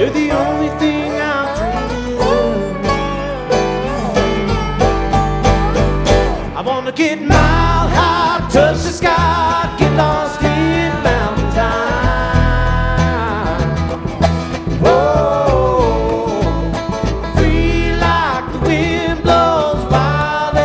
You're the only thing I'm dreaming of. I wanna get mile high, touch the sky, get lost in